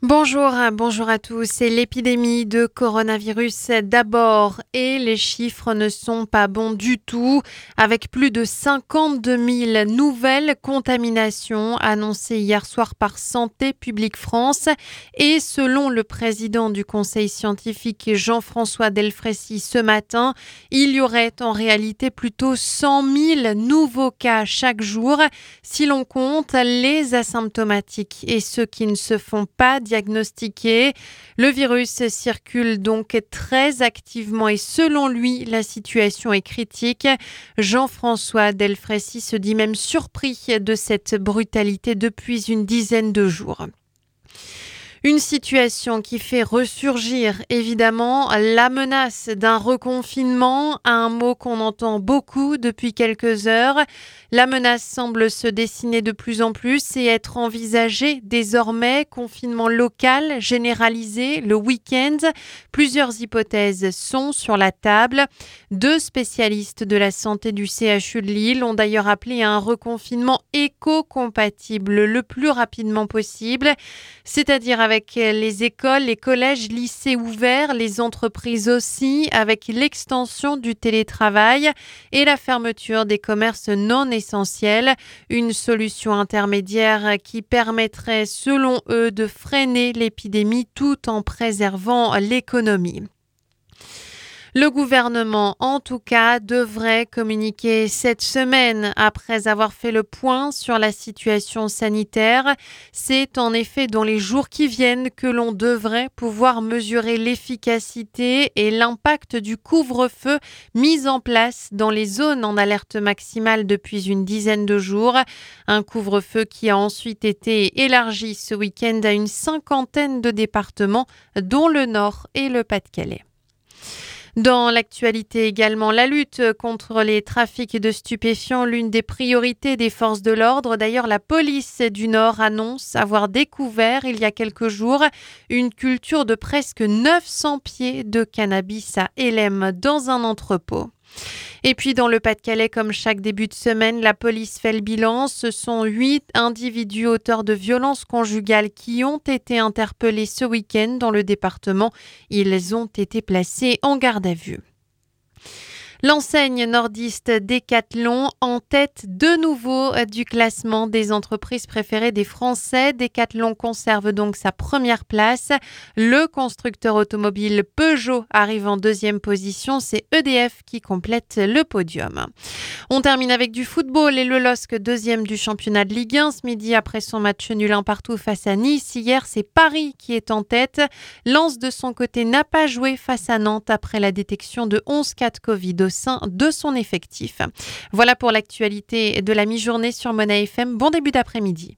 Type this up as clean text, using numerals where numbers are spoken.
Bonjour à tous. C'est l'épidémie de coronavirus d'abord et les chiffres ne sont pas bons du tout. Avec plus de 52 000 nouvelles contaminations annoncées hier soir par Santé publique France et selon le président du conseil scientifique Jean-François Delfraissy ce matin, il y aurait en réalité plutôt 100 000 nouveaux cas chaque jour si l'on compte les asymptomatiques et ceux qui ne se font pas diagnostiqué. Le virus circule donc très activement et selon lui, la situation est critique. Jean-François Delfraissy se dit même surpris de cette brutalité depuis une dizaine de jours. Une situation qui fait ressurgir évidemment la menace d'un reconfinement, un mot qu'on entend beaucoup depuis quelques heures. La menace semble se dessiner de plus en plus et être envisagée désormais. Confinement local, généralisé, le week-end. Plusieurs hypothèses sont sur la table. 2 spécialistes de la santé du CHU de Lille ont d'ailleurs appelé à un reconfinement éco-compatible le plus rapidement possible, c'est-à-dire avec les écoles, les collèges, lycées ouverts, les entreprises aussi, avec l'extension du télétravail et la fermeture des commerces non essentiels. Une solution intermédiaire qui permettrait, selon eux, de freiner l'épidémie tout en préservant l'économie. Le gouvernement, en tout cas, devrait communiquer cette semaine après avoir fait le point sur la situation sanitaire. C'est en effet dans les jours qui viennent que l'on devrait pouvoir mesurer l'efficacité et l'impact du couvre-feu mis en place dans les zones en alerte maximale depuis une dizaine de jours. Un couvre-feu qui a ensuite été élargi ce week-end à une 50aine de départements, dont le Nord et le Pas-de-Calais. Dans l'actualité également, la lutte contre les trafics de stupéfiants, l'une des priorités des forces de l'ordre. D'ailleurs, la police du Nord annonce avoir découvert il y a quelques jours une culture de presque 900 pieds de cannabis à Hélène dans un entrepôt. Et puis dans le Pas-de-Calais, comme chaque début de semaine, la police fait le bilan. Ce sont 8 individus auteurs de violences conjugales qui ont été interpellés ce week-end dans le département. Ils ont été placés en garde à vue. L'enseigne nordiste Decathlon en tête de nouveau du classement des entreprises préférées des Français. Decathlon conserve donc sa première place. Le constructeur automobile Peugeot arrive en deuxième position. C'est EDF qui complète le podium. On termine avec du football et le LOSC deuxième du championnat de Ligue 1 ce midi après son match nul 1 partout face à Nice. Hier, c'est Paris qui est en tête. Lens de son côté n'a pas joué face à Nantes après la détection de 11 cas de Covid au sein de son effectif. Voilà pour l'actualité de la mi-journée sur Mona FM. Bon début d'après-midi.